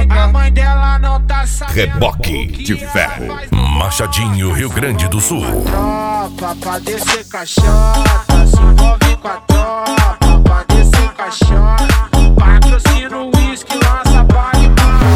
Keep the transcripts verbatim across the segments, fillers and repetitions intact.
A mãe dela não tá sabendo. Reboque de ferro. Machadinho, Rio Grande do Sul. Tropa pra descer caixota, se envolve com a tropa pra descer caixota. Patrocínio uísque, lança baile.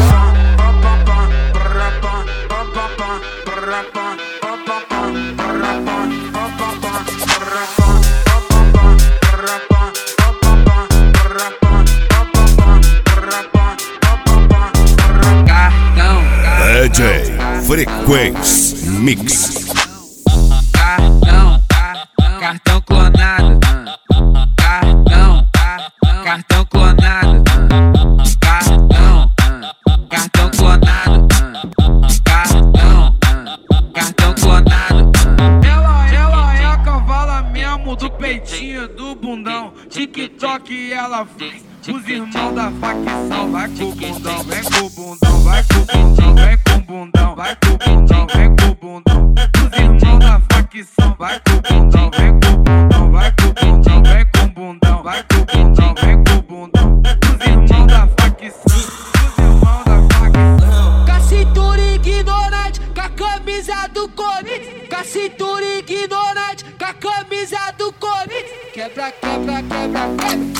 D J Frequência Mix. Cartão, cartão clonado. Cartão, cartão clonado. Cartão, cartão clonado. Cartão, cartão clonado. Ela, ela é a cavala mesmo do peitinho, do bundão. TikTok ela faz. Os irmãos da facção, vai com o bundão, vem com o bundão, vai com o bundão, vem com o bundão, vai com o bundão, vem com o bundão. Os irmãos da facção, vai com o bundão, vem com o bundão, vai com o bundão, vem com o bundão, vai com o bundão, vem com o bundão. Os irmãos da facção, os irmãos da facção. Com a cintura ignorante, com a camisa do Corinthians. Com a cintura ignorante, com a camisa do Corinthians. Quebra, quebra, quebra, quebra.